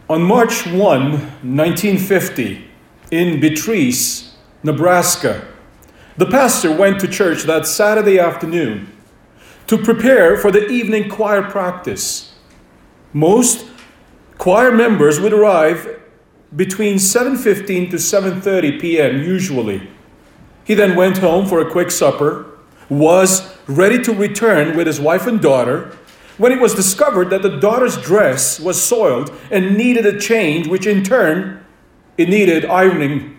On March 1, 1950, in Beatrice, Nebraska, the pastor went to church that Saturday afternoon to prepare for the evening choir practice. Most choir members would arrive between 7:15 to 7:30 p.m. usually. He then went home for a quick supper, was ready to return with his wife and daughter, when it was discovered that the daughter's dress was soiled and needed a change, which in turn, it needed ironing.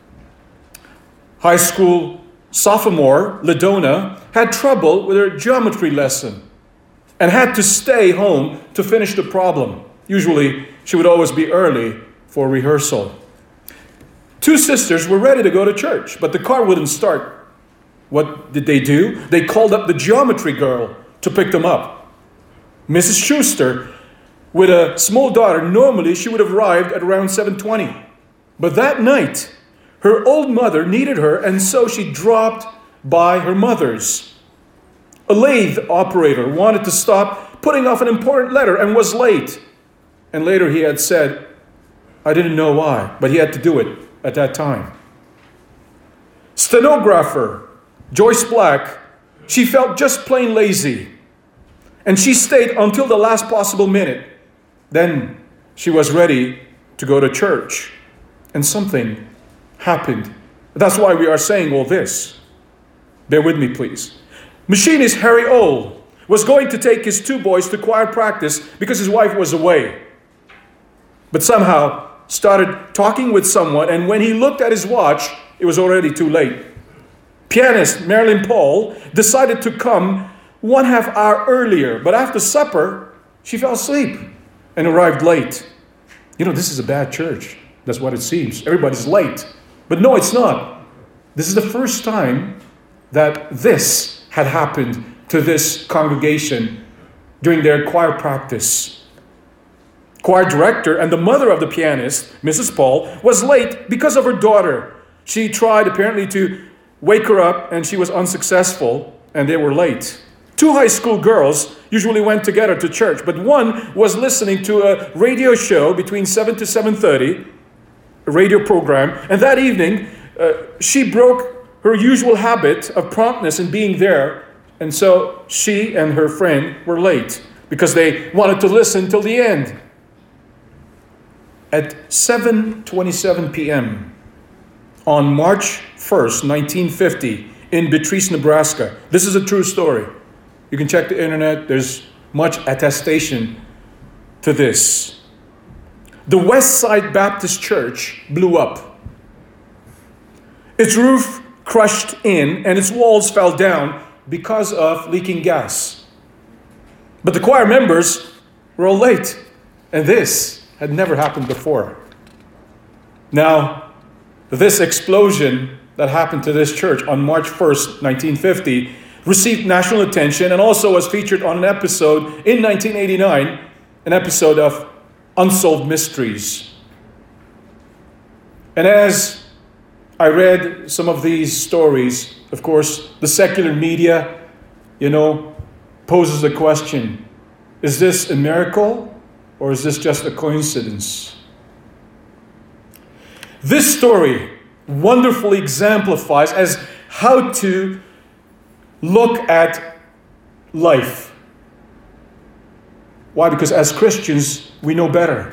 High school sophomore Ladonna had trouble with her geometry lesson and had to stay home to finish the problem. Usually, she would always be early for rehearsal. Two sisters were ready to go to church, but the car wouldn't start. What did they do? They called up the geometry girl to pick them up. Mrs. Schuster, with a small daughter, normally she would have arrived at around 7:20. But that night, her old mother needed her, and so she dropped by her mother's. A lathe operator wanted to stop putting off an important letter and was late. And later he had said, I didn't know why, but he had to do it at that time. Stenographer Joyce Black, she felt just plain lazy. And she stayed until the last possible minute. Then she was ready to go to church. And something happened. That's why we are saying all this. Bear with me, please. Machinist Harry Ohl was going to take his two boys to choir practice because his wife was away. But somehow started talking with someone, and when he looked at his watch, it was already too late. Pianist Marilyn Paul decided to come 1/2 hour earlier, but after supper, she fell asleep and arrived late. You know, this is a bad church. That's what it seems. Everybody's late. But no, it's not. This is the first time that this had happened to this congregation during their choir practice. Choir director and the mother of the pianist, Mrs. Paul, was late because of her daughter. She tried apparently to wake her up, and she was unsuccessful, and they were late. Two high school girls usually went together to church, but one was listening to a radio show between 7 to 7:30, a radio program, and that evening she broke her usual habit of promptness in being there, and so she and her friend were late because they wanted to listen till the end. At 7:27 p.m. on March 1st, 1950, in Beatrice, Nebraska, this is a true story. You can check the internet. There's much attestation to this. The West Side Baptist Church blew up. Its roof crushed in and its walls fell down because of leaking gas. But the choir members were all late, and this had never happened before. Now, this explosion that happened to this church on March 1st, 1950, received national attention and also was featured on an episode in 1989, an episode of Unsolved Mysteries. And as I read some of these stories, of course, the secular media, poses a question. Is this a miracle or is this just a coincidence? This story wonderfully exemplifies as how to look at life. Why? Because as Christians, we know better.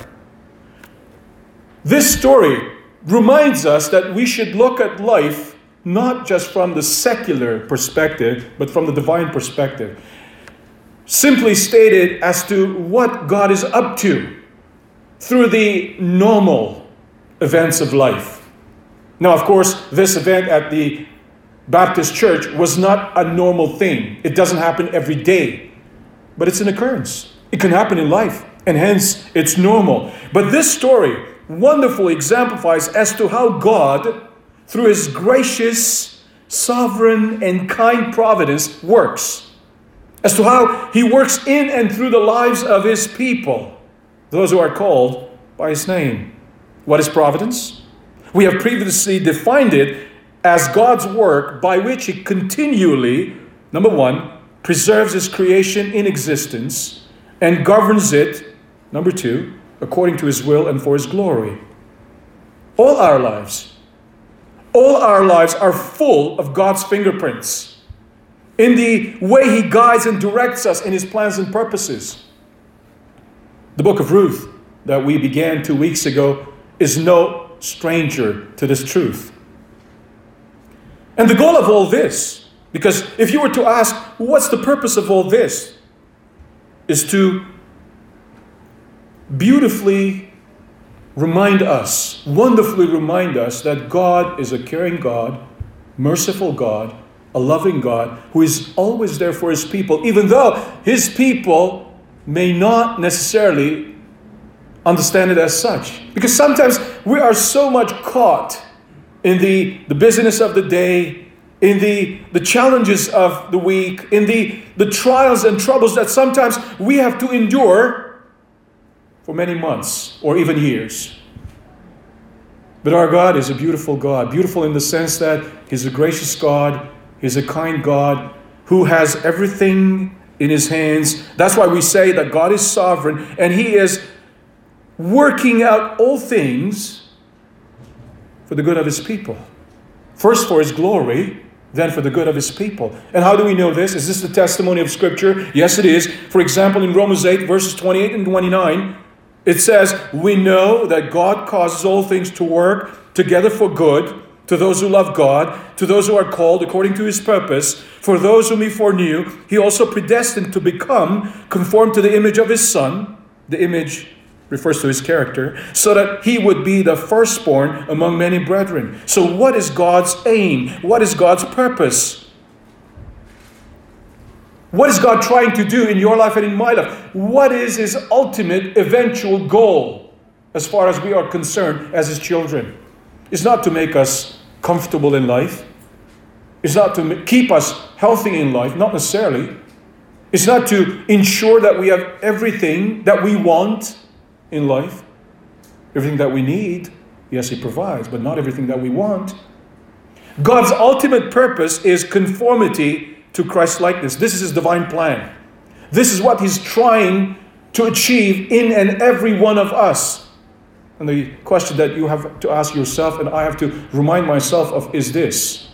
This story reminds us that we should look at life not just from the secular perspective, but from the divine perspective. Simply stated as to what God is up to through the normal events of life. Now, of course, this event at the Baptist church was not a normal thing. It doesn't happen every day, but it's an occurrence. It can happen in life, and hence it's normal. But this story wonderfully exemplifies as to how God, through his gracious, sovereign, and kind providence, works. As to how he works in and through the lives of his people, those who are called by his name. What is providence? We have previously defined it as God's work by which he continually, number one, preserves his creation in existence and governs it, number two, according to His will and for His glory. All our lives are full of God's fingerprints in the way He guides and directs us in His plans and purposes. The book of Ruth that we began 2 weeks ago is no stranger to this truth. And the goal of all this, because if you were to ask, what's the purpose of all this, is to beautifully remind us, wonderfully remind us that God is a caring God, merciful God, a loving God, who is always there for His people, even though His people may not necessarily understand it as such. Because sometimes we are so much caught in the busyness of the day, in the challenges of the week, in the trials and troubles that sometimes we have to endure for many months or even years. But our God is a beautiful God. Beautiful in the sense that He's a gracious God. He's a kind God who has everything in His hands. That's why we say that God is sovereign and He is working out all things for the good of His people. First for His glory, then for the good of His people. And how do we know this? Is this the testimony of Scripture? Yes, it is. For example, in Romans 8, verses 28 and 29, it says, we know that God causes all things to work together for good to those who love God, to those who are called according to His purpose. For those whom He foreknew, He also predestined to become conformed to the image of His Son. The image refers to His character, so that He would be the firstborn among many brethren. So what is God's aim? What is God's purpose? What is God trying to do in your life and in my life? What is His ultimate eventual goal as far as we are concerned as His children? It's not to make us comfortable in life. It's not to keep us healthy in life, not necessarily. It's not to ensure that we have everything that we want in life. Everything that we need, yes, He provides, but not everything that we want. God's ultimate purpose is conformity to Christ's likeness. This is His divine plan. This is what He's trying to achieve in and every one of us. And the question that you have to ask yourself and I have to remind myself of is this: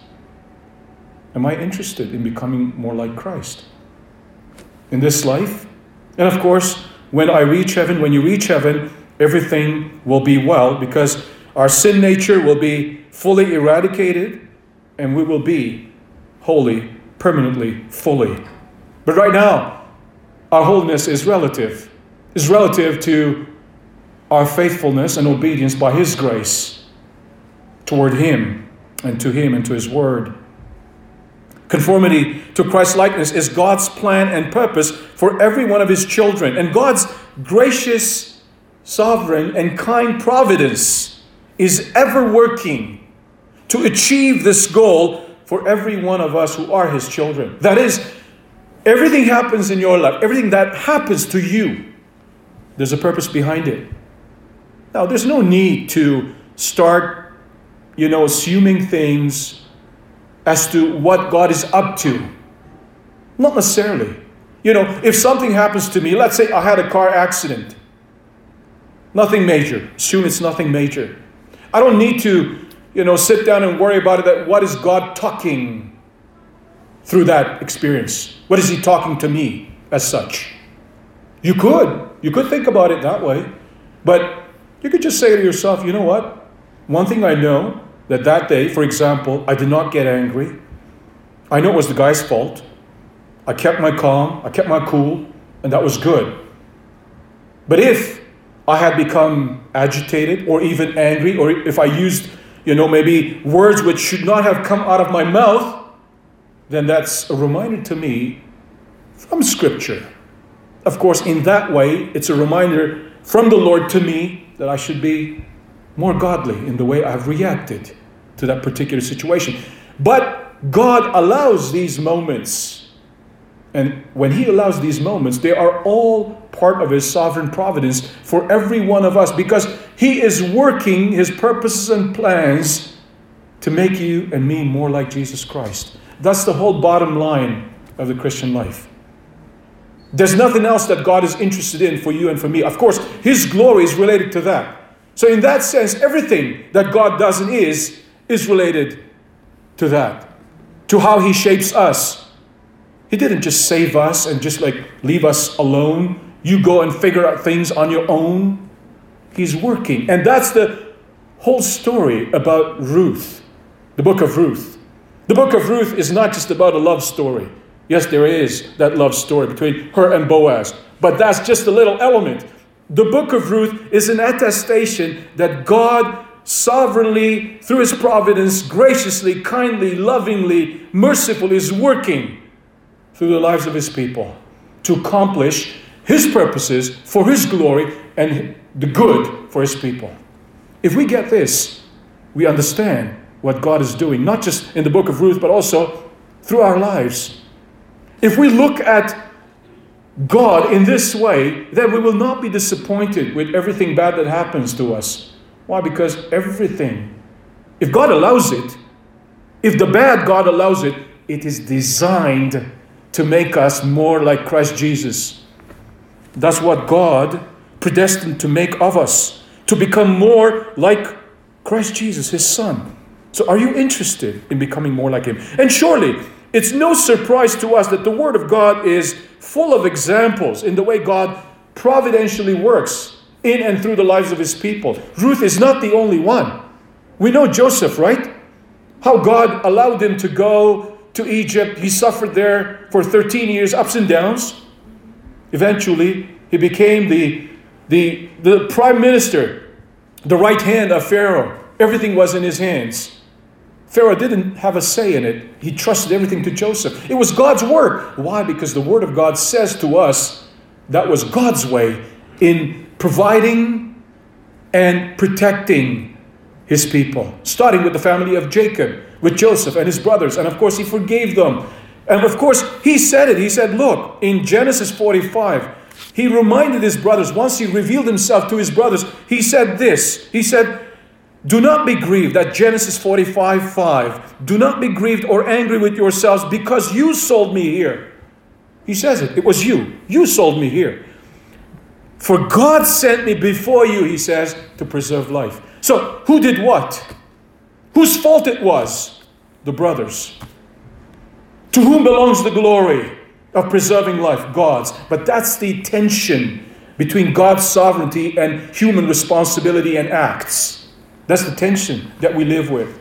am I interested in becoming more like Christ in this life? And of course, when I reach heaven, when you reach heaven, everything will be well, because our sin nature will be fully eradicated and we will be holy, permanently, fully. But right now, our holiness is relative. It's relative to our faithfulness and obedience by His grace toward Him and to His Word. Conformity to Christ's likeness is God's plan and purpose for every one of His children. And God's gracious, sovereign, and kind providence is ever working to achieve this goal for every one of us who are His children. That is, everything happens in your life, everything that happens to you, there's a purpose behind it. Now, there's no need to start, assuming things as to what God is up to. Not necessarily. If something happens to me, let's say I had a car accident. Nothing major. Assume it's nothing major. I don't need to, sit down and worry about it. That what is God talking through that experience? What is He talking to me as such? You could think about it that way. But you could just say to yourself, you know what? One thing I know, that day, for example, I did not get angry. I know it was the guy's fault. I kept my calm, I kept my cool, and that was good. But if I had become agitated or even angry, or if I used, maybe words which should not have come out of my mouth, then that's a reminder to me from Scripture. Of course, in that way, it's a reminder from the Lord to me that I should be more godly in the way I've reacted to that particular situation. But God allows these moments. And when He allows these moments, they are all part of His sovereign providence for every one of us, because He is working His purposes and plans to make you and me more like Jesus Christ. That's the whole bottom line of the Christian life. There's nothing else that God is interested in for you and for me. Of course, His glory is related to that. So in that sense, everything that God does and is related to that. To how He shapes us. He didn't just save us and just leave us alone. You go and figure out things on your own. He's working. And that's the whole story about Ruth. The book of Ruth. The book of Ruth is not just about a love story. Yes, there is that love story between her and Boaz. But that's just a little element. The book of Ruth is an attestation that God sovereignly, through His providence, graciously, kindly, lovingly, mercifully is working through the lives of His people to accomplish His purposes for His glory and the good for His people. If we get this, we understand what God is doing, not just in the book of Ruth, but also through our lives. If we look at God in this way, then we will not be disappointed with everything bad that happens to us. Why? Because everything, if God allows it, if the bad God allows it, it is designed to make us more like Christ Jesus. That's what God predestined to make of us, to become more like Christ Jesus, His Son. So are you interested in becoming more like Him? And surely, it's no surprise to us that the Word of God is full of examples in the way God providentially works in and through the lives of His people. Ruth is not the only one. We know Joseph, right? How God allowed him to go to Egypt. He suffered there for 13 years, ups and downs. Eventually, he became the prime minister, the right hand of Pharaoh. Everything was in his hands. Pharaoh didn't have a say in it. He trusted everything to Joseph. It was God's work. Why? Because the Word of God says to us that was God's way in providing and protecting His people. Starting with the family of Jacob, with Joseph and his brothers. And of course, He forgave them. And of course, He said it. He said, look, in Genesis 45, He reminded His brothers, once He revealed Himself to His brothers, He said this. He said, do not be grieved, at Genesis 45:5. Do not be grieved or angry with yourselves because you sold me here. He says it. It was you. You sold me here. For God sent me before you, He says, to preserve life. So, who did what? Whose fault it was? The brothers. To whom belongs the glory of preserving life? God's. But that's the tension between God's sovereignty and human responsibility and acts. That's the tension that we live with.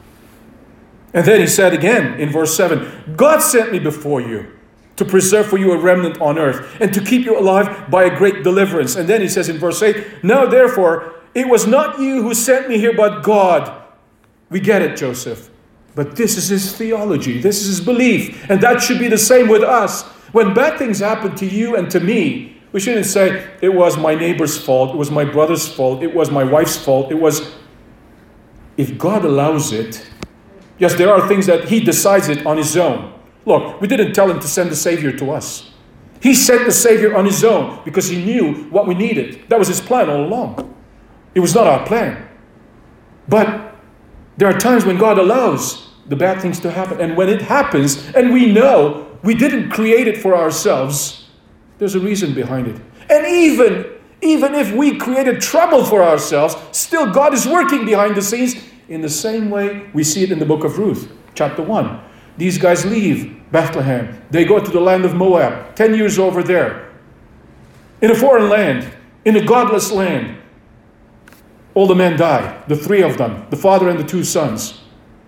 And then He said again in verse 7, God sent me before you to preserve for you a remnant on earth and to keep you alive by a great deliverance. And then He says in verse 8, now therefore, it was not you who sent me here, but God. We get it, Joseph. But this is his theology. This is his belief. And that should be the same with us. When bad things happen to you and to me, we shouldn't say, it was my neighbor's fault. It was my brother's fault. It was my wife's fault. If God allows it, yes, there are things that He decides it on His own. Look, we didn't tell Him to send the Savior to us. He sent the Savior on His own because He knew what we needed. That was His plan all along. It was not our plan. But there are times when God allows the bad things to happen. And when it happens, and we know we didn't create it for ourselves, there's a reason behind it. And even if we created trouble for ourselves, still God is working behind the scenes in the same way we see it in the book of Ruth, chapter 1. These guys leave Bethlehem. They go to the land of Moab, 10 years over there. In a foreign land, in a godless land. All the men die, the 3 of them, the father and the 2 sons.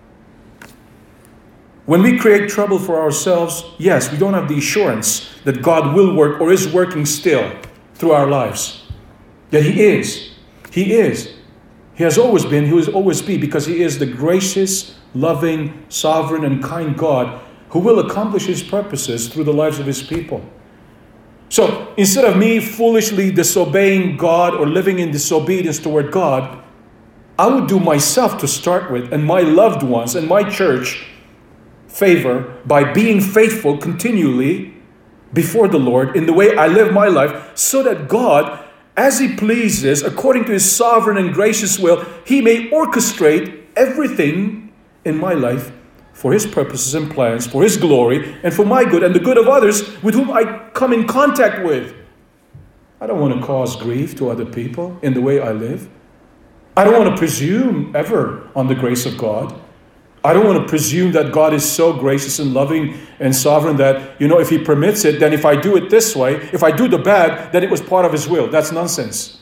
When we create trouble for ourselves, yes, we don't have the assurance that God will work or is working still through our lives. Yet He is. He is. He has always been, He will always be, because He is the gracious, loving, sovereign, and kind God who will accomplish His purposes through the lives of His people. So, instead of me foolishly disobeying God or living in disobedience toward God, I would do myself to start with, and my loved ones and my church, favor by being faithful continually before the Lord in the way I live my life, so that God, as He pleases, according to His sovereign and gracious will, He may orchestrate everything in my life for His purposes and plans, for His glory, and for my good and the good of others with whom I come in contact with. I don't want to cause grief to other people in the way I live. I don't want to presume ever on the grace of God. I don't want to presume that God is so gracious and loving and sovereign that, if He permits it, then if I do it this way, if I do the bad, then it was part of His will. That's nonsense.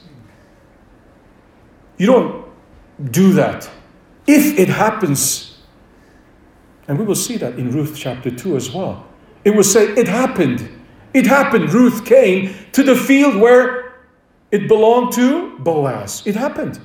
You don't do that. If it happens, and we will see that in Ruth chapter 2 as well. It will say, it happened. It happened. Ruth came to the field where it belonged to Boaz. It happened.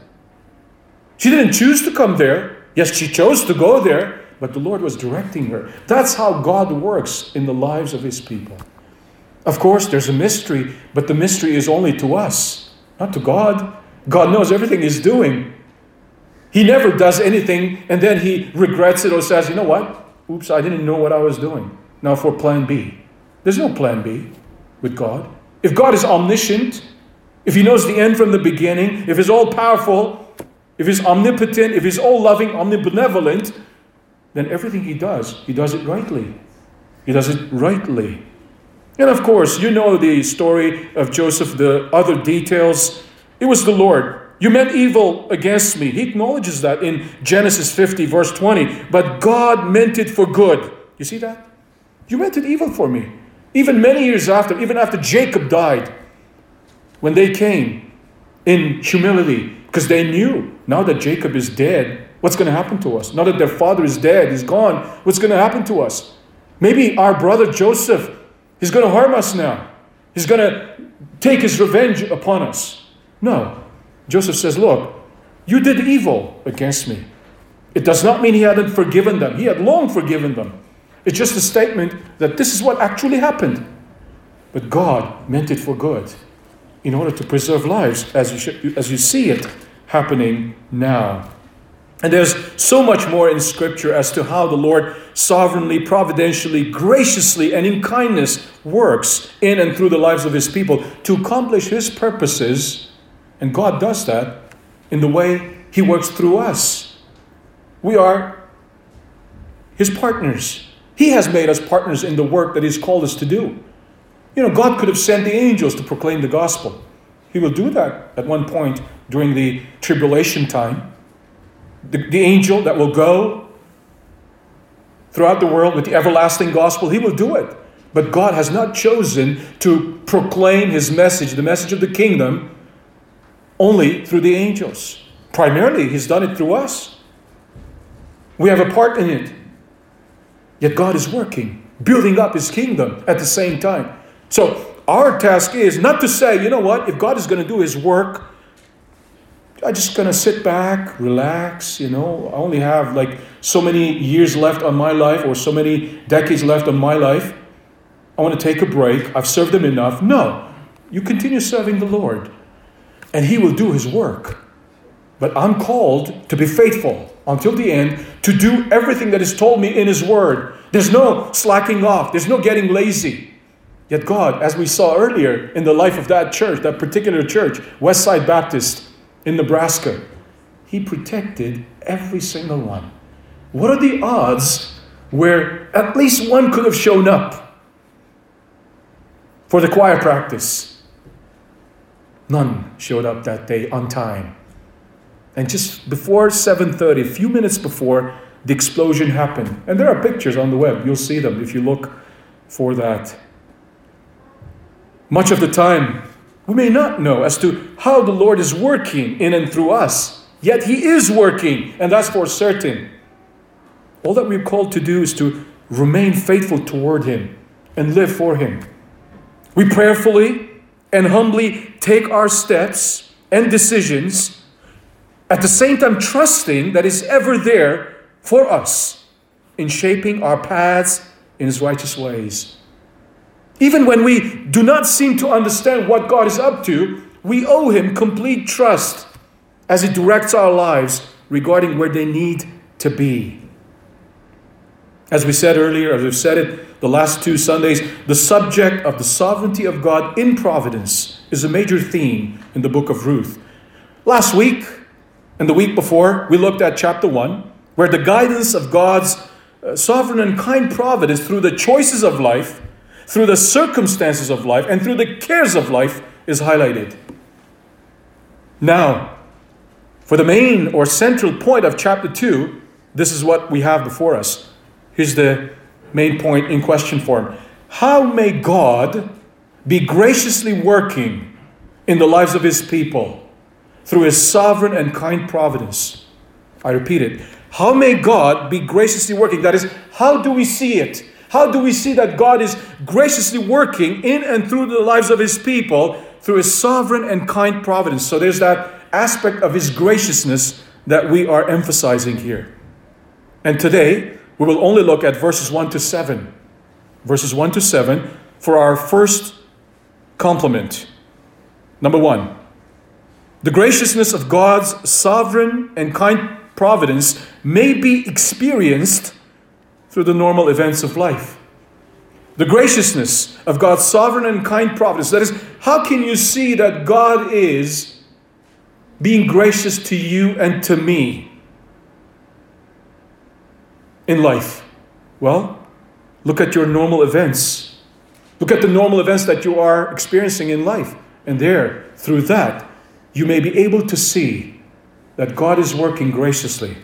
She didn't choose to come there. Yes, she chose to go there, but the Lord was directing her. That's how God works in the lives of His people. Of course, there's a mystery, but the mystery is only to us, not to God. God knows everything He's doing. He never does anything and then He regrets it or says, you know what? Oops, I didn't know what I was doing. Now for plan B. There's no plan B with God. If God is omniscient, if He knows the end from the beginning, if He's all-powerful, if He's omnipotent, if He's all-loving, omnibenevolent, then everything He does it rightly. He does it rightly. And of course, you know the story of Joseph, the other details. It was the Lord. You meant evil against me. He acknowledges that in Genesis 50, verse 20. But God meant it for good. You see that? You meant it evil for me. Even many years after, even after Jacob died, when they came in humility, because they knew now that Jacob is dead, what's going to happen to us? Now that their father is dead, he's gone, what's going to happen to us? Maybe our brother Joseph, he's going to harm us now. He's going to take his revenge upon us. No. Joseph says, look, you did evil against me. It does not mean he hadn't forgiven them. He had long forgiven them. It's just a statement that this is what actually happened. But God meant it for good in order to preserve lives as you see it happening now. And there's so much more in Scripture as to how the Lord sovereignly, providentially, graciously, and in kindness works in and through the lives of His people to accomplish His purposes. And God does that in the way He works through us. We are His partners. He has made us partners in the work that He's called us to do. God could have sent the angels to proclaim the gospel. He will do that at one point during the tribulation time. The angel that will go throughout the world with the everlasting gospel, he will do it. But God has not chosen to proclaim His message, the message of the kingdom, only through the angels. Primarily, He's done it through us. We have a part in it. Yet God is working, building up His kingdom at the same time. So our task is not to say, you know what, if God is going to do His work, I'm just going to sit back, relax, I only have so many years left on my life or so many decades left on my life. I want to take a break. I've served Him enough. No, you continue serving the Lord and He will do His work. But I'm called to be faithful until the end, to do everything that is told me in His Word. There's no slacking off. There's no getting lazy. Yet God, as we saw earlier in the life of that church, that particular church, Westside Baptist in Nebraska, He protected every single one. What are the odds where at least one could have shown up for the choir practice? None showed up that day on time. And just before 7:30, a few minutes before, the explosion happened. And there are pictures on the web. You'll see them if you look for that. Much of the time, we may not know as to how the Lord is working in and through us. Yet He is working, and that's for certain. All that we're called to do is to remain faithful toward Him and live for Him. We prayerfully and humbly take our steps and decisions, at the same time trusting that He's ever there for us in shaping our paths in His righteous ways. Even when we do not seem to understand what God is up to, we owe Him complete trust as He directs our lives regarding where they need to be. As we said earlier, as we've said it the last 2 Sundays, the subject of the sovereignty of God in providence is a major theme in the book of Ruth. Last week and the week before, we looked at chapter 1, where the guidance of God's sovereign and kind providence through the choices of life, through the circumstances of life, and through the cares of life is highlighted. Now, for the main or central point of chapter 2, this is what we have before us. Here's the main point in question form. How may God be graciously working in the lives of His people through His sovereign and kind providence? I repeat it. How may God be graciously working? That is, how do we see it? How do we see that God is graciously working in and through the lives of His people through His sovereign and kind providence? So there's that aspect of His graciousness that we are emphasizing here. And today, we will only look at verses 1 to 7. Verses 1 to 7 for our first complement. Number 1, the graciousness of God's sovereign and kind providence may be experienced through the normal events of life. The graciousness of God's sovereign and kind providence. That is, how can you see that God is being gracious to you and to me in life? Well, look at your normal events. Look at the normal events that you are experiencing in life. And there, through that, you may be able to see that God is working graciously.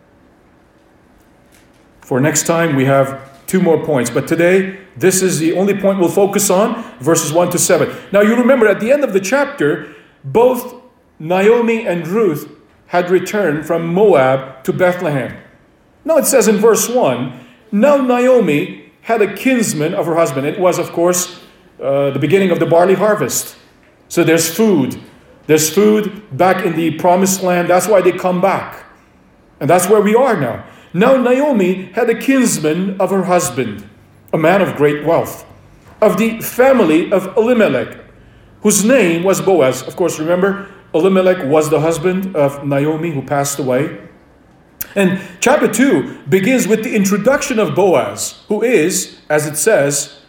For next time, we have 2 more points. But today, this is the only point we'll focus on, verses 1 to 7. Now, you remember, at the end of the chapter, both Naomi and Ruth had returned from Moab to Bethlehem. Now it says in verse 1, now Naomi had a kinsman of her husband. It was, of course, the beginning of the barley harvest. So there's food. There's food back in the promised land. That's why they come back. And that's where we are now. Now Naomi had a kinsman of her husband, a man of great wealth, of the family of Elimelech, whose name was Boaz. Of course, remember, Elimelech was the husband of Naomi who passed away. And chapter 2 begins with the introduction of Boaz, who is, as it says,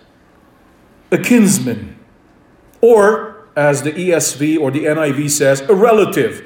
a kinsman. Or, as the ESV or the NIV says, a relative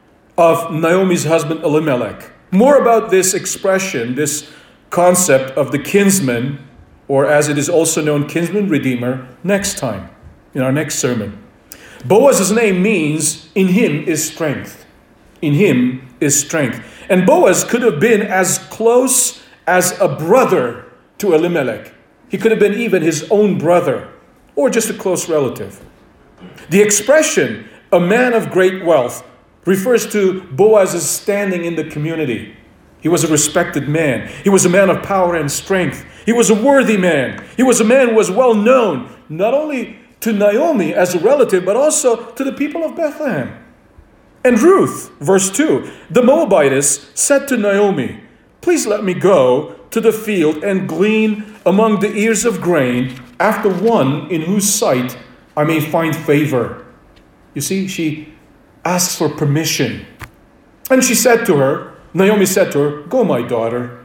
of Naomi's husband Elimelech. More about this expression, this concept of the kinsman, or as it is also known, kinsman redeemer, next time, in our next sermon. Boaz's name means, in him is strength. In him is strength. And Boaz could have been as close as a brother to Elimelech. He could have been even his own brother, or just a close relative. The expression, a man of great wealth, refers to Boaz's standing in the community. He was a respected man. He was a man of power and strength. He was a worthy man. He was a man who was well known, not only to Naomi as a relative, but also to the people of Bethlehem. And Ruth, verse 2, the Moabitess said to Naomi, please let me go to the field and glean among the ears of grain after one in whose sight I may find favor. You see, she asks for permission. And she said to her, Naomi said to her, go, my daughter.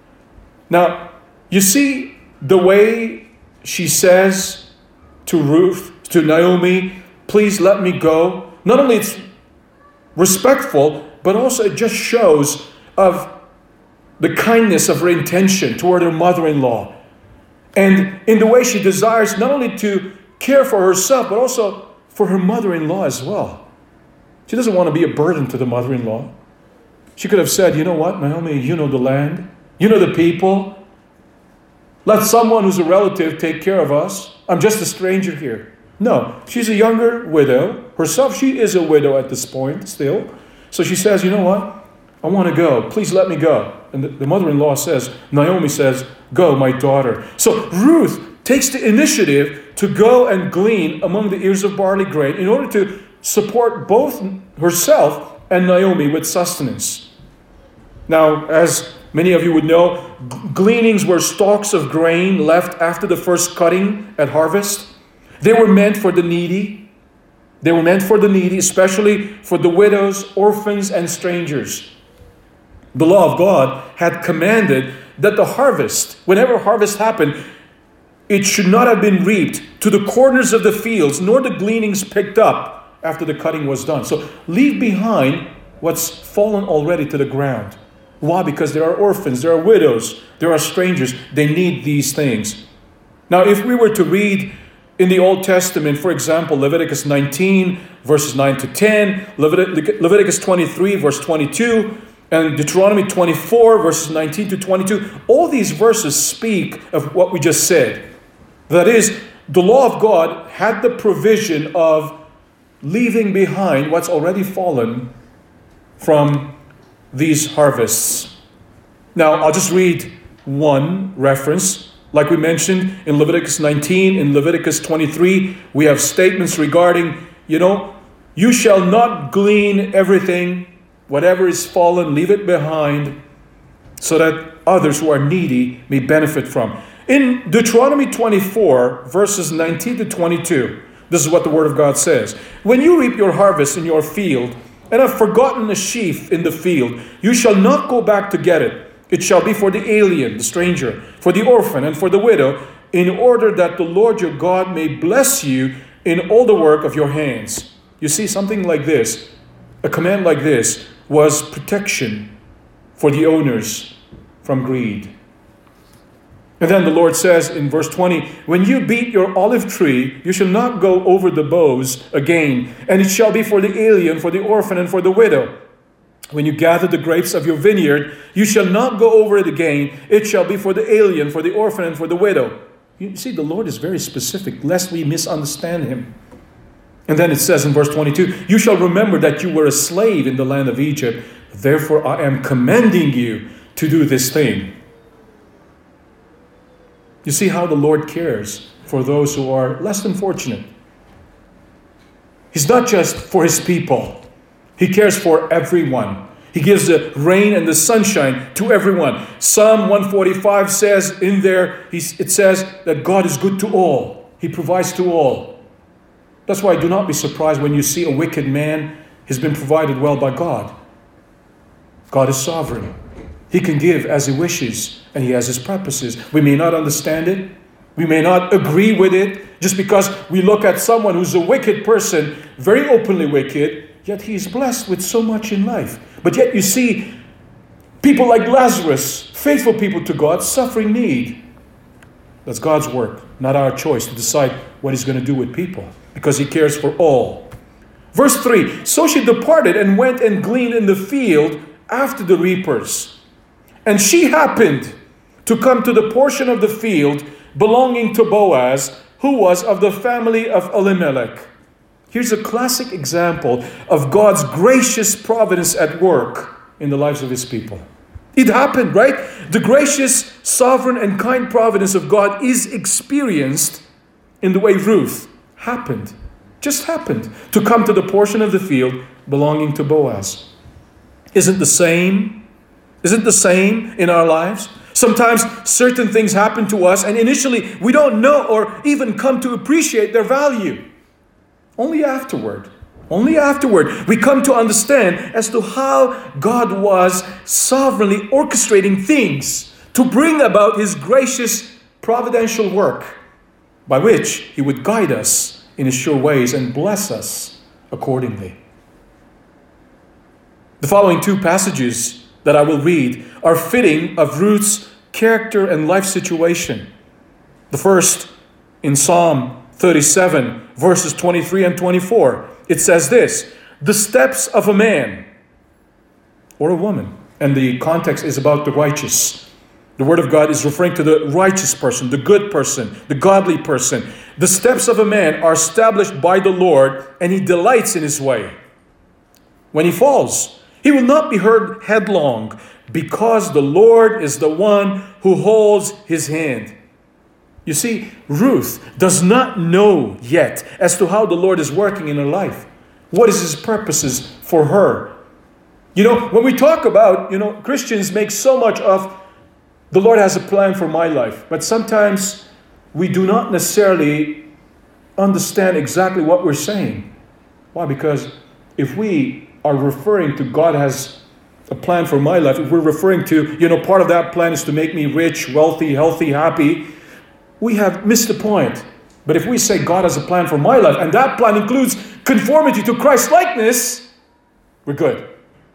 Now, you see the way she says to Ruth, to Naomi, please let me go. Not only it's respectful, but also it just shows of the kindness of her intention toward her mother-in-law. And in the way she desires not only to care for herself, but also for her mother-in-law as well. She doesn't want to be a burden to the mother-in-law. She could have said, you know what, Naomi, you know the land. You know the people. Let someone who's a relative take care of us. I'm just a stranger here. No, she's a younger widow. Herself, she is a widow at this point still. So she says, you know what? I want to go. Please let me go. And the mother-in-law says, Naomi says, go, my daughter. So Ruth takes the initiative to go and glean among the ears of barley grain in order to support both herself and Naomi with sustenance. Now, as many of you would know, gleanings were stalks of grain left after the first cutting at harvest. They were meant for the needy. They were meant for the needy, especially for the widows, orphans, and strangers. The law of God had commanded that the harvest, whenever harvest happened, it should not have been reaped to the corners of the fields, nor the gleanings picked up after the cutting was done. So leave behind what's fallen already to the ground. Why? Because there are orphans, there are widows, there are strangers. They need these things. Now, if we were to read in the Old Testament, for example, Leviticus 19, verses 9 to 10, Leviticus 23, verse 22, and Deuteronomy 24, verses 19 to 22, all these verses speak of what we just said. That is, the law of God had the provision of leaving behind what's already fallen from these harvests. Now, I'll just read one reference. Like we mentioned in Leviticus 19, in Leviticus 23, we have statements regarding, you shall not glean everything, whatever is fallen, leave it behind, so that others who are needy may benefit from. In Deuteronomy 24, verses 19 to 22, this is what the Word of God says. When you reap your harvest in your field, and have forgotten a sheaf in the field, you shall not go back to get it. It shall be for the alien, the stranger, for the orphan, and for the widow, in order that the Lord your God may bless you in all the work of your hands. You see, something like this, a command like this, was protection for the owners from greed. And then the Lord says in verse 20, when you beat your olive tree, you shall not go over the boughs again, and it shall be for the alien, for the orphan, and for the widow. When you gather the grapes of your vineyard, you shall not go over it again. It shall be for the alien, for the orphan, and for the widow. You see, the Lord is very specific, lest we misunderstand him. And then it says in verse 22, you shall remember that you were a slave in the land of Egypt. Therefore I am commanding you to do this thing. You see how the Lord cares for those who are less than fortunate. He's not just for his people. He cares for everyone. He gives the rain and the sunshine to everyone. Psalm 145 says in there, it says that God is good to all. He provides to all. That's why do not be surprised when you see a wicked man has been provided well by God. God is sovereign. He can give as he wishes, and he has his purposes. We may not understand it. We may not agree with it. Just because we look at someone who's a wicked person, very openly wicked, yet he is blessed with so much in life. But yet you see people like Lazarus, faithful people to God, suffering need. That's God's work, not our choice to decide what he's going to do with people, because he cares for all. Verse 3, so she departed and went and gleaned in the field after the reapers. And she happened to come to the portion of the field belonging to Boaz, who was of the family of Elimelech. Here's a classic example of God's gracious providence at work in the lives of his people. It happened, right? The gracious, sovereign, and kind providence of God is experienced in the way Ruth just happened to come to the portion of the field belonging to Boaz. Isn't the same in our lives? Sometimes certain things happen to us and initially we don't know or even come to appreciate their value. Only afterward we come to understand as to how God was sovereignly orchestrating things to bring about his gracious providential work by which he would guide us in his sure ways and bless us accordingly. The following two passages that I will read are fitting of Ruth's character and life situation. The first in Psalm 37, verses 23 and 24. It says this, the steps of a man or a woman. And the context is about the righteous. The Word of God is referring to the righteous person, the good person, the godly person. The steps of a man are established by the Lord, and he delights in his way. When he falls, he will not be hurled headlong, because the Lord is the one who holds his hand. You see, Ruth does not know yet as to how the Lord is working in her life. What is his purposes for her? When we talk about, Christians make so much of the Lord has a plan for my life. But sometimes we do not necessarily understand exactly what we're saying. Why? Because if we are referring to God has a plan for my life, if we're referring to, part of that plan is to make me rich, wealthy, healthy, happy, we have missed the point. But if we say God has a plan for my life, and that plan includes conformity to Christ-likeness, we're good.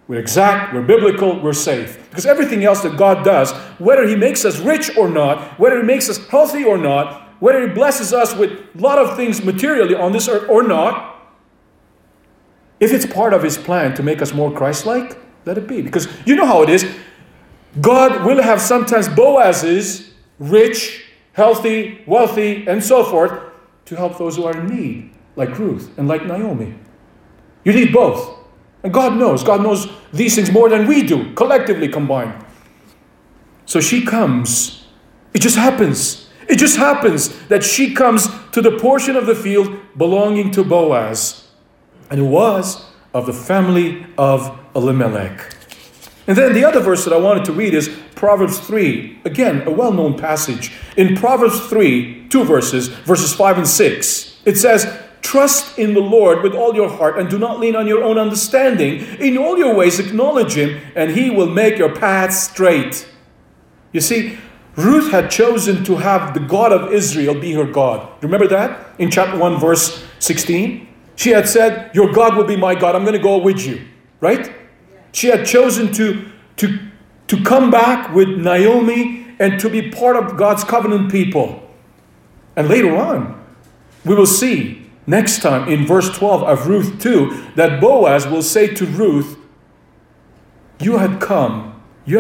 we're exact, we're biblical, we're safe. Because everything else that God does, whether He makes us rich or not, whether He makes us healthy or not, whether He blesses us with a lot of things materially on this earth or not, if it's part of His plan to make us more Christ-like, let it be. Because you know how it is. God will have sometimes Boazes, rich, healthy, wealthy, and so forth, to help those who are in need, like Ruth and like Naomi. You need both. And God knows. God knows these things more than we do, collectively combined. So she comes. It just happens. It just happens that she comes to the portion of the field belonging to Boaz, and who was of the family of Elimelech. And then the other verse that I wanted to read is Proverbs 3. Again, a well-known passage. In Proverbs 3, 2 verses, verses 5 and 6, it says, "Trust in the Lord with all your heart and do not lean on your own understanding. In all your ways acknowledge Him, and He will make your paths straight." You see, Ruth had chosen to have the God of Israel be her God. Remember that? In chapter 1, verse 16? She had said, "Your God will be my God. I'm going to go with you." Right? She had chosen to come back with Naomi and to be part of God's covenant people. And later on, we will see next time in verse 12 of Ruth 2 that Boaz will say to Ruth, you have come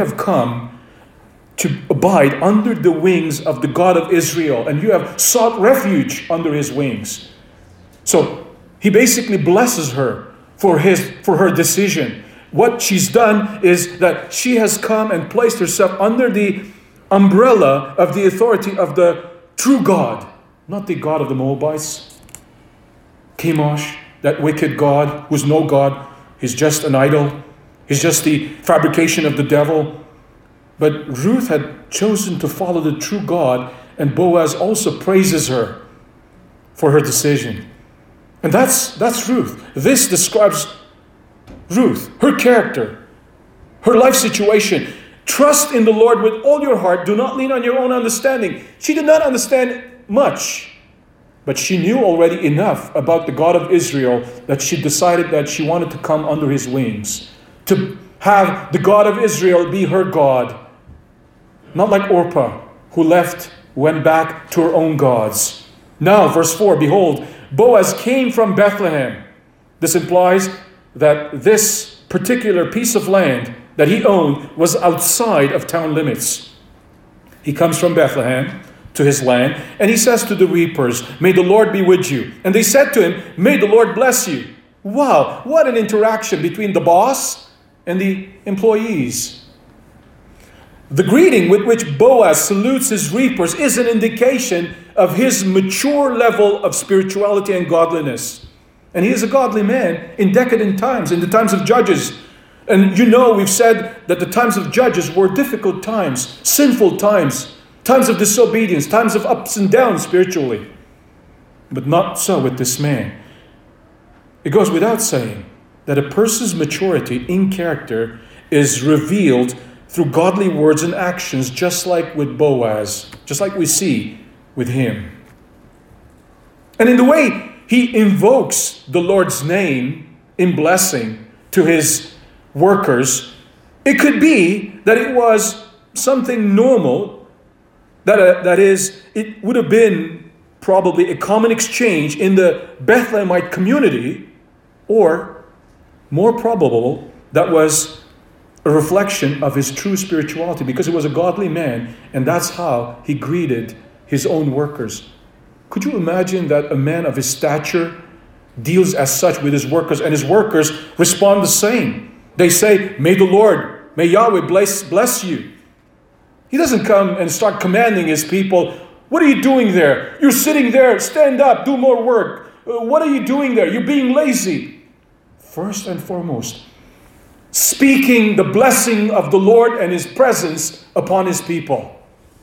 to abide under the wings of the God of Israel, and you have sought refuge under His wings. So he basically blesses her for her decision. What she's done is that she has come and placed herself under the umbrella of the authority of the true God, not the God of the Moabites. Chemosh, that wicked God who's no God. He's just an idol. He's just the fabrication of the devil. But Ruth had chosen to follow the true God, and Boaz also praises her for her decision. And that's Ruth. This describes Ruth, her character, her life situation. Trust in the Lord with all your heart. Do not lean on your own understanding. She did not understand much, but she knew already enough about the God of Israel that she decided that she wanted to come under His wings, to have the God of Israel be her God. Not like Orpah, who went back to her own gods. Now, verse 4, behold, Boaz came from Bethlehem. This implies that this particular piece of land that he owned was outside of town limits. He comes from Bethlehem to his land, and he says to the reapers, "May the Lord be with you." And they said to him, "May the Lord bless you." Wow, what an interaction between the boss and the employees. The greeting with which Boaz salutes his reapers is an indication of his mature level of spirituality and godliness. And he is a godly man in decadent times, in the times of Judges. And we've said that the times of Judges were difficult times, sinful times, times of disobedience, times of ups and downs spiritually. But not so with this man. It goes without saying that a person's maturity in character is revealed through godly words and actions, just like with Boaz, just like we see with him. And in the way he invokes the Lord's name in blessing to his workers, it could be that it was something normal, that is, it would have been probably a common exchange in the Bethlehemite community, or more probable, that was a reflection of his true spirituality, because he was a godly man, and that's how he greeted his own workers. Could you imagine that a man of his stature deals as such with his workers, and his workers respond the same? They say, "May the Lord, may Yahweh bless you." He doesn't come and start commanding his people, "What are you doing there? You're sitting there, stand up, do more work. What are you doing there? You're being lazy." First and foremost, speaking the blessing of the Lord and His presence upon His people.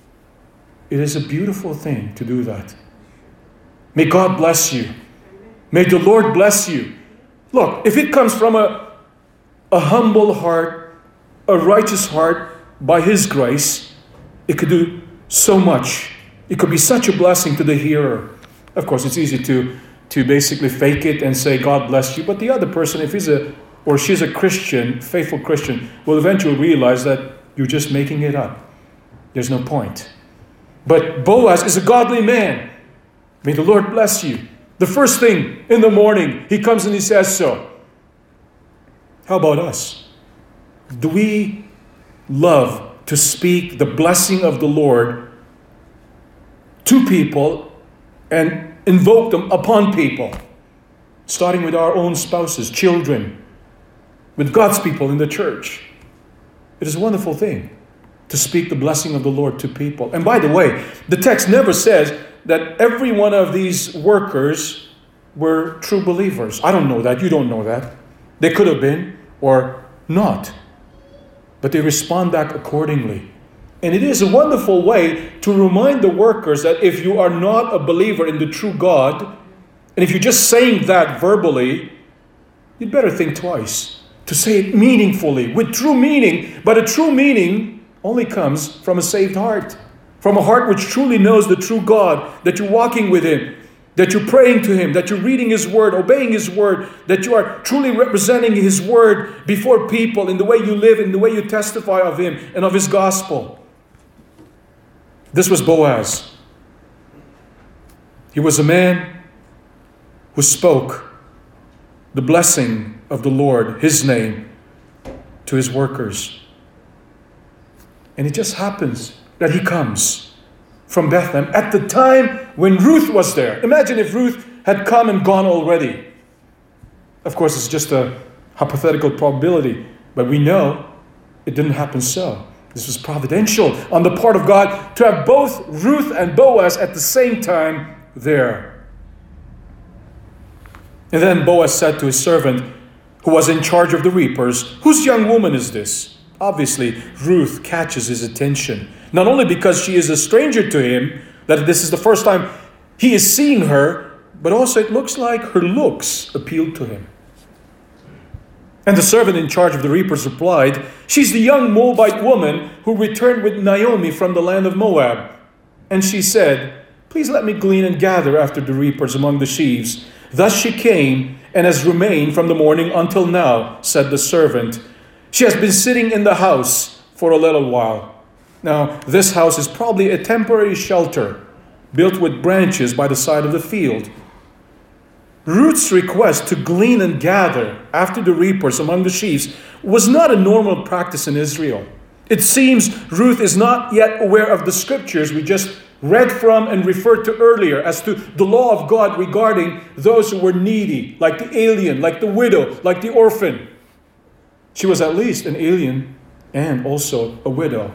It is a beautiful thing to do that. May God bless you. May the Lord bless you. Look, if it comes from a humble heart, a righteous heart, by His grace, it could do so much. It could be such a blessing to the hearer. Of course, it's easy to basically fake it and say, "God bless you." But the other person, if he's a or she's a Christian, faithful Christian, will eventually realize that you're just making it up. There's no point. But Boaz is a godly man. May the Lord bless you. The first thing in the morning, he comes and he says so. How about us? Do we love to speak the blessing of the Lord to people and invoke them upon people? Starting with our own spouses, children, with God's people in the church. It is a wonderful thing to speak the blessing of the Lord to people. And by the way, the text never says that every one of these workers were true believers. I don't know that. You don't know that. They could have been or not. But they respond back accordingly. And it is a wonderful way to remind the workers that if you are not a believer in the true God, and if you're just saying that verbally, you'd better think twice to say it meaningfully, with true meaning. But a true meaning only comes from a saved heart, from a heart which truly knows the true God, that you're walking with Him, that you're praying to Him, that you're reading His Word, obeying His Word, that you are truly representing His Word before people in the way you live, in the way you testify of Him and of His gospel. This was Boaz. He was a man who spoke the blessing of the Lord, His name, to his workers. And it just happens that he comes from Bethlehem at the time when Ruth was there. Imagine if Ruth had come and gone already. Of course, it's just a hypothetical probability, but we know it didn't happen so. This was providential on the part of God to have both Ruth and Boaz at the same time there. And then Boaz said to his servant, who was in charge of the reapers, "Whose young woman is this?" Obviously, Ruth catches his attention. Not only because she is a stranger to him, that this is the first time he is seeing her, but also it looks like her looks appealed to him. And the servant in charge of the reapers replied, "She's the young Moabite woman who returned with Naomi from the land of Moab." And she said, "Please let me glean and gather after the reapers among the sheaves." Thus she came and has remained from the morning until now, said the servant. She has been sitting in the house for a little while. Now, this house is probably a temporary shelter built with branches by the side of the field. Ruth's request to glean and gather after the reapers among the sheaves was not a normal practice in Israel. It seems Ruth is not yet aware of the scriptures we just read from and referred to earlier as to the law of God regarding those who were needy, like the alien, like the widow, like the orphan. She was at least an alien and also a widow.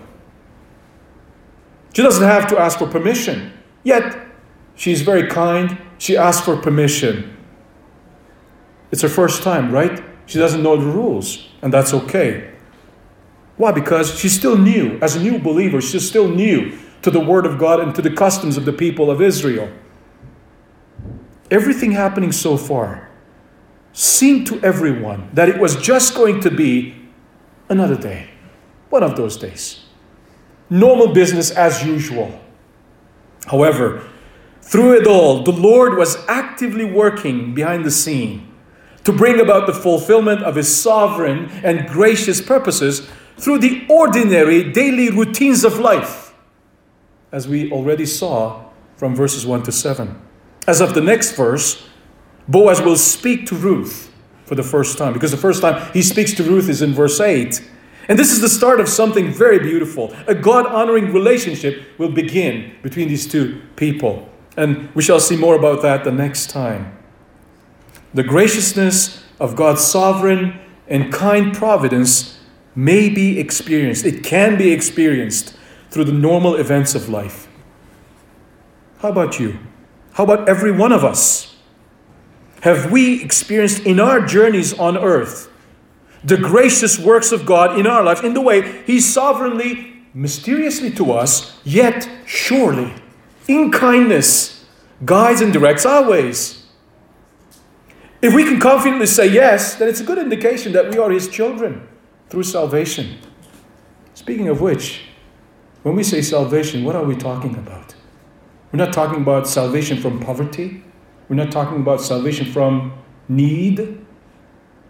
She doesn't have to ask for permission, yet she's very kind. She asks for permission. It's her first time, right? She doesn't know the rules, and that's okay. Why? Because she's still new. As a new believer, she's still new to the Word of God and to the customs of the people of Israel. Everything happening so far seemed to everyone that it was just going to be another day, one of those days. Normal business as usual. However, through it all, the Lord was actively working behind the scene to bring about the fulfillment of His sovereign and gracious purposes through the ordinary daily routines of life, as we already saw from verses 1 to 7. As of the next verse, Boaz will speak to Ruth for the first time, because the first time he speaks to Ruth is in verse 8. And this is the start of something very beautiful. A God-honoring relationship will begin between these two people. And we shall see more about that the next time. The graciousness of God's sovereign and kind providence may be experienced. It can be experienced through the normal events of life. How about you? How about every one of us? Have we experienced in our journeys on earth the gracious works of God in our life in the way He sovereignly, mysteriously to us, yet surely, in kindness, guides and directs our ways? If we can confidently say yes, then it's a good indication that we are His children through salvation. Speaking of which, when we say salvation, what are we talking about? We're not talking about salvation from poverty. We're not talking about salvation from need.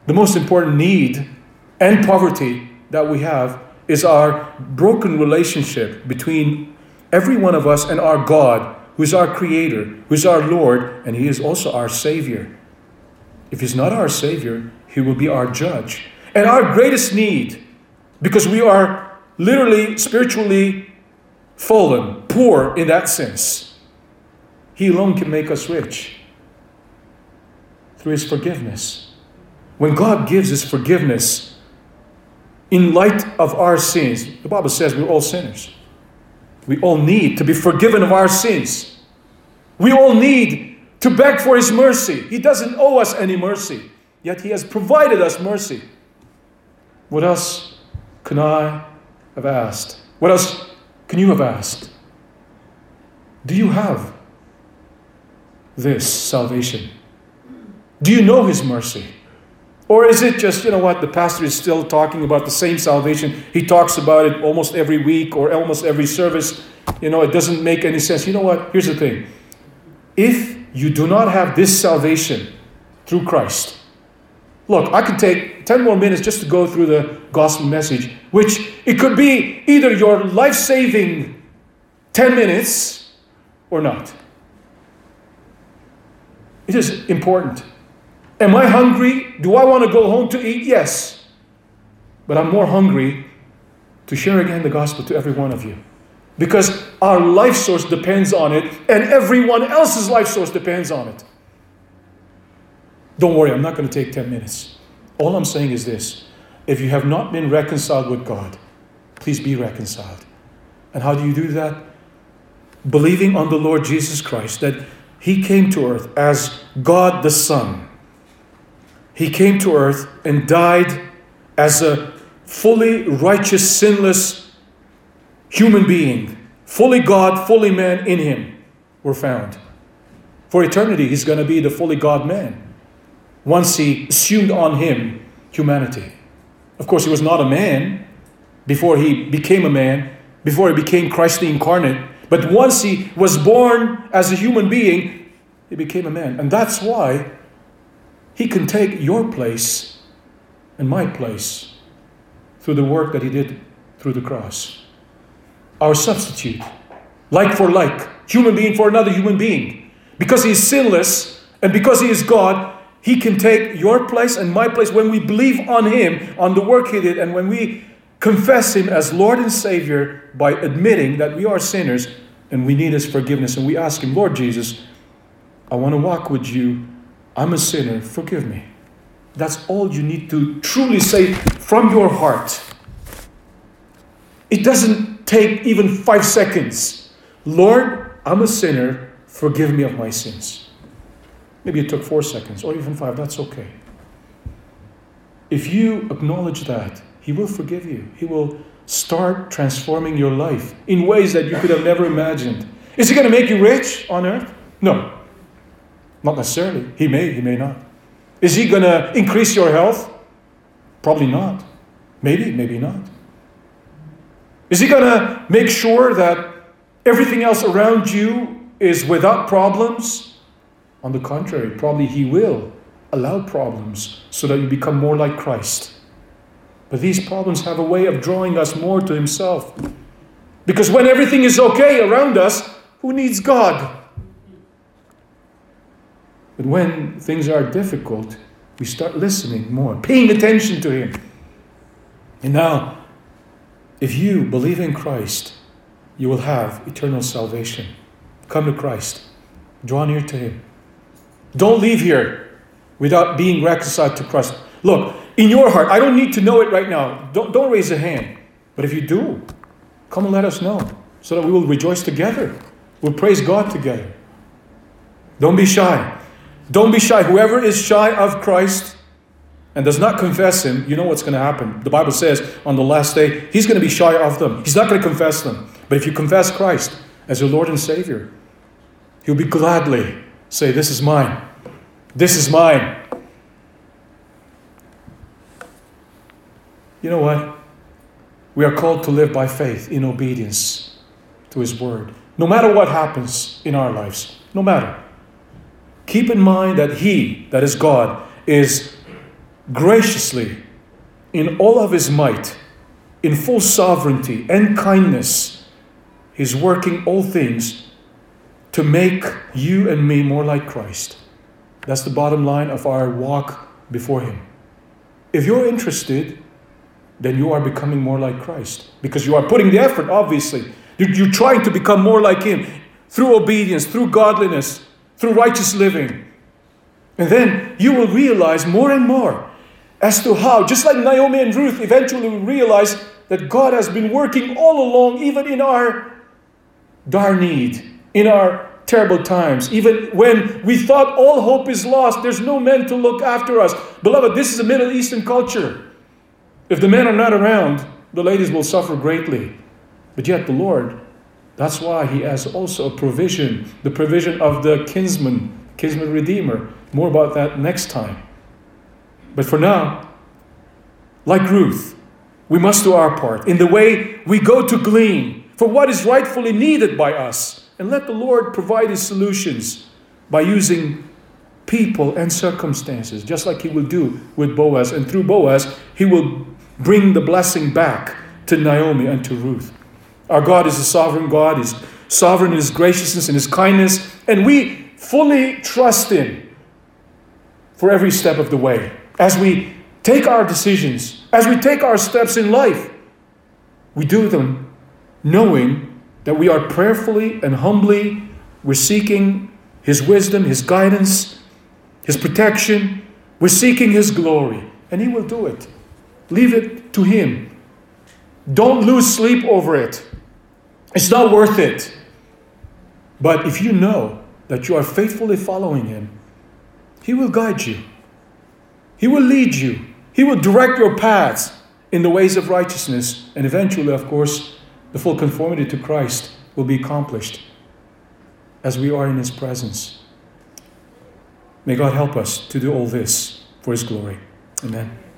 the most important need and poverty that we have is our broken relationship between every one of us and our God, who's our Creator, who's our Lord, and He is also our Savior. If He's not our Savior, He will be our judge. And our greatest need, because we are literally, spiritually fallen, poor in that sense, He alone can make us rich through His forgiveness. When God gives His forgiveness in light of our sins, the Bible says we're all sinners. We all need to be forgiven of our sins. We all need to beg for His mercy. He doesn't owe us any mercy, yet He has provided us mercy. What else can I have asked? What else can you have asked? Do you have this salvation? Do you know His mercy? Or is it just, the pastor is still talking about the same salvation. He talks about it almost every week or almost every service. It doesn't make any sense. You know what? Here's the thing. If you do not have this salvation through Christ, look, I could take 10 more minutes just to go through the gospel message, which it could be either your life-saving 10 minutes or not. It is important. Am I hungry? Do I want to go home to eat? Yes. But I'm more hungry to share again the gospel to every one of you. Because our life source depends on it, and everyone else's life source depends on it. Don't worry, I'm not going to take 10 minutes. All I'm saying is this. If you have not been reconciled with God, please be reconciled. And how do you do that? Believing on the Lord Jesus Christ, that He came to earth as God the Son. He came to earth and died as a fully righteous, sinless human being. Fully God, fully man in Him were found. For eternity, He's going to be the fully God man. Once He assumed on Him humanity. Of course, He was not a man before He became a man, before He became Christ the incarnate. But once He was born as a human being, He became a man. And that's why He can take your place and my place through the work that He did through the cross. Our substitute, like for like, human being for another human being. Because He is sinless and because He is God, He can take your place and my place when we believe on Him, on the work He did, and when we confess Him as Lord and Savior by admitting that we are sinners and we need His forgiveness. And we ask Him, Lord Jesus, I want to walk with You. I'm a sinner, forgive me. That's all you need to truly say from your heart. It doesn't take even 5 seconds. Lord, I'm a sinner, forgive me of my sins. Maybe it took 4 seconds or even 5, that's okay. If you acknowledge that, He will forgive you. He will start transforming your life in ways that you could have never imagined. Is He going to make you rich on earth? No. Not necessarily. He may not. Is He going to increase your health? Probably not. Maybe not. Is He going to make sure that everything else around you is without problems? On the contrary, probably He will allow problems so that you become more like Christ. But these problems have a way of drawing us more to Himself. Because when everything is okay around us, who needs God? But when things are difficult, we start listening more, paying attention to Him. And now, if you believe in Christ, you will have eternal salvation. Come to Christ. Draw near to Him. Don't leave here without being reconciled to Christ. Look, in your heart, I don't need to know it right now. Don't raise a hand. But if you do, come and let us know so that we will rejoice together. We'll praise God together. Don't be shy. Don't be shy. Whoever is shy of Christ and does not confess Him, you know what's going to happen. The Bible says on the last day, he's going to be shy of them. He's not going to confess them. But if you confess Christ as your Lord and Savior, He'll be gladly say, this is mine. This is mine. You know what? We are called to live by faith in obedience to His word. No matter what happens in our lives, no matter. Keep in mind that He, that is God, is graciously, in all of His might, in full sovereignty and kindness, He's working all things to make you and me more like Christ. That's the bottom line of our walk before Him. If you're interested, then you are becoming more like Christ. Because you are putting the effort, obviously. You're trying to become more like Him through obedience, through godliness, through righteous living. And then you will realize more and more as to how, just like Naomi and Ruth eventually will realize that God has been working all along, even in our dire need, in our terrible times, even when we thought all hope is lost, there's no men to look after us. Beloved, this is a Middle Eastern culture. If the men are not around, the ladies will suffer greatly. But yet the Lord, that's why He has also a provision, the provision of the kinsman redeemer. More about that next time. But for now, like Ruth, we must do our part in the way we go to glean for what is rightfully needed by us. And let the Lord provide His solutions by using people and circumstances, just like He will do with Boaz. And through Boaz, He will bring the blessing back to Naomi and to Ruth. Our God is a sovereign God. He's sovereign in His graciousness and His kindness. And we fully trust Him for every step of the way. As we take our decisions, as we take our steps in life, we do them knowing that we are prayerfully and humbly, we're seeking His wisdom, His guidance, His protection. We're seeking His glory. And He will do it. Leave it to Him. Don't lose sleep over it. It's not worth it. But if you know that you are faithfully following Him, He will guide you. He will lead you. He will direct your paths in the ways of righteousness. And eventually, of course, the full conformity to Christ will be accomplished as we are in His presence. May God help us to do all this for His glory. Amen.